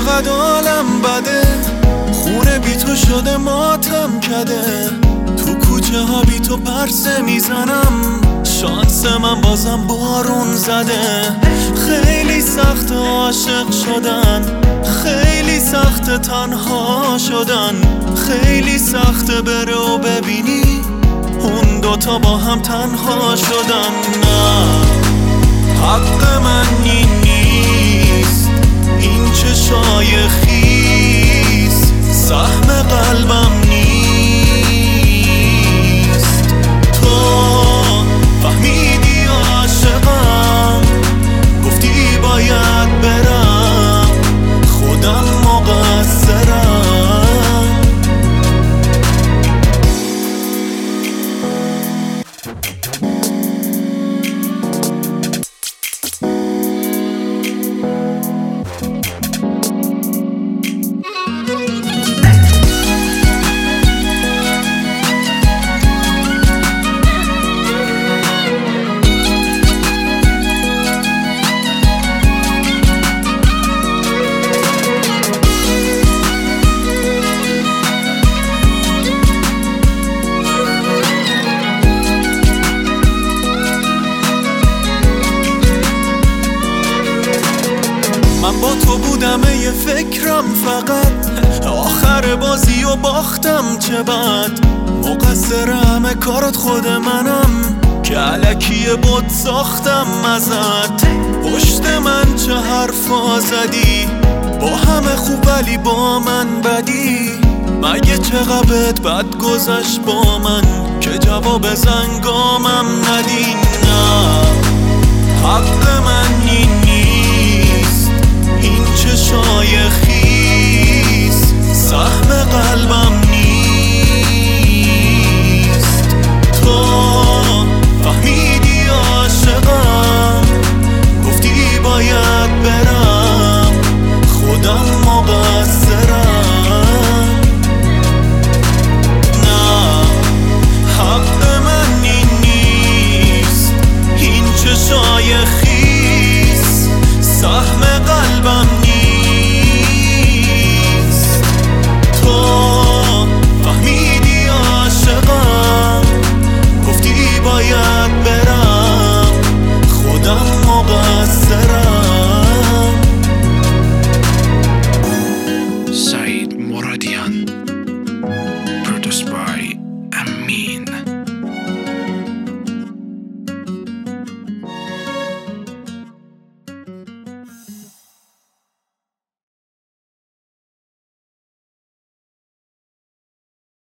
چقدر عالم بده، خونه بی تو شده ماتم کده، تو کوچه ها بی تو پرسه میزنم، شانس من بازم بارون زده. خیلی سخت عاشق شدن، خیلی سخت تنها شدن، خیلی سخت بره و ببینی اون دوتا با هم تنها شدن. نه حق من این نیست، این چه شایخیست، سهم قلبم نیست. تو فهمیدی عاشقم، گفتی باید برم، خودم مقصرم. من با تو بودم یه فکرم فقط، آخر بازی و باختم چه بد، مقصر همه کارات خود منم که علکی بد ساختم ازت. پشت من چه حرفا زدی، با همه خوب ولی با من بدی، مگه چقدر بد گذشت با من که جواب زنگامم ندی. نه حق من